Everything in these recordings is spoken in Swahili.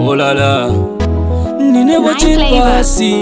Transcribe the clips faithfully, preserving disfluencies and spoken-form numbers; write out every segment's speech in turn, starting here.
Oh la la. Nine watching passy.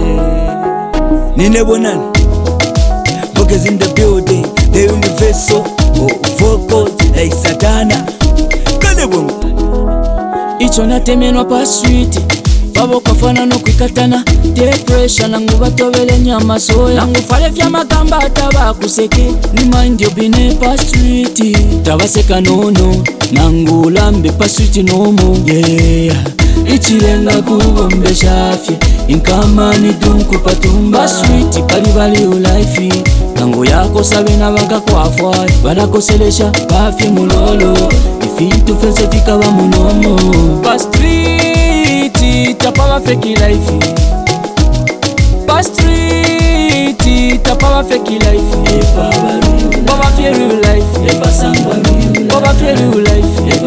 Nine bonan. Bookers in the building. The universal. Oh, vocals like Satana. Kalebum. Ichona temenwa pa sweet. Babo kafana no kwikatana. Depression nangu batobele nyama soya. Nangu fale vya magamba ataba kuseke. Ni mind yo bine pa sweet. Tabaseka nono. Nangu lambe pa sweet nomo. Yeah. Ichilenga kubombe shafye. Inkama ni dunku patumba sweet. Bali bali ulaifi. Nangu yako sabe na baka kwa fwai. Barako selesha bafye mulolo. Ifintu fense fika wa munomo. Pa street tapawa feki life. Pa street tapawa feki life. Baba fie real life. Baba fie real life.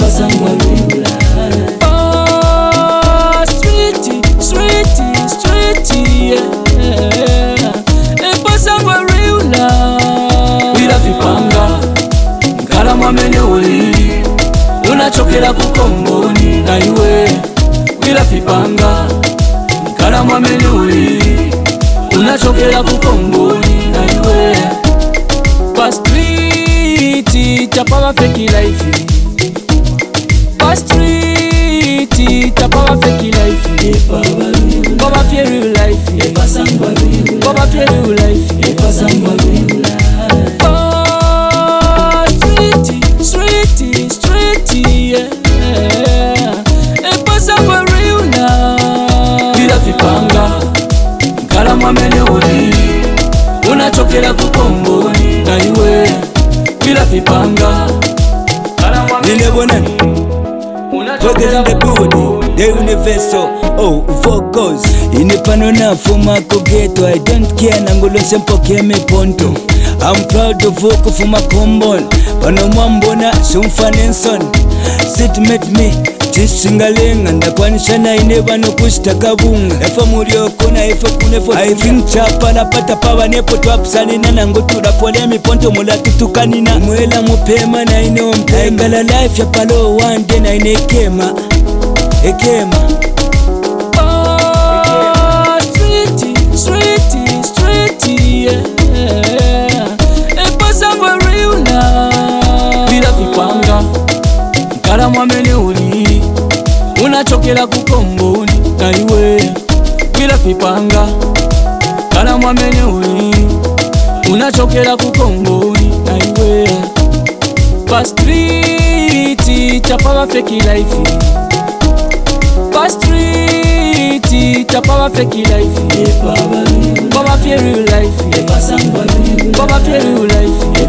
Pa street, street, street, yeah. Epasangwa real life. Bila vipanga nkala mwamene uli. Unachokela kukomboni na iwe. Bila vipanga nkala mwamene uli. Unachokela kukomboni na iwe. Pa street tapawa feki life. Pa street tapawa feki life. Baba fie real life. Baba fie real life. Pa street, street, street, yeah. Epasangwa real life. Bila vipanga nkala mwamene uli. Unachokela kukomboni na iwe. Bila vipanga Nine bonan. Bookers in the building. The universal. Oh, vocals. Inipano na fuma kogeto. I don't care nangulo sempo keme ponto. I'm proud of vocal for my combon. Pano mwambona sumfanenson. Sit met me Chishingalenga ndakwanisha na ineba no kushtaka bunga. Efa murioko na efa kunefo. I think chapa na pata pawa nepo twapsanina. Nangotura fole mi ponto mula tutukanina. Mwela mupema na ine ompema. Naikala life ya palo one day na ine ekema. Ekema. Pa street, street, street, yeah. Epasangwa real life. Bila vipanga nkala mwamene uli. Unachokela kukomboni na iwe. Bila vipanga nkala mwamene uli. Unachokela kukomboni na iwe. Pa street tapawa feki life. Pa street tapawa feki life. Baba fie real life. Baba fie real life.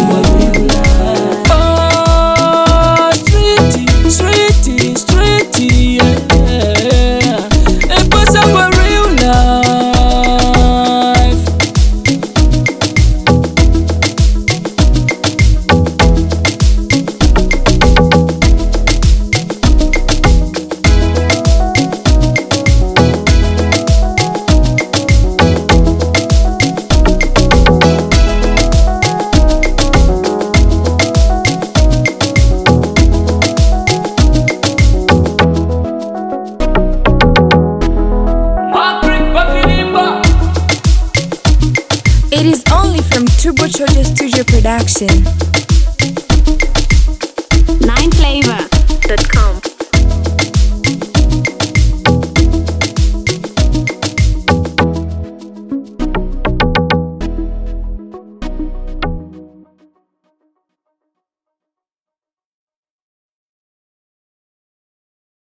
Pa street, street, street, yeah. Epasangwa real life. It is only from Turbo Charger Studio Production.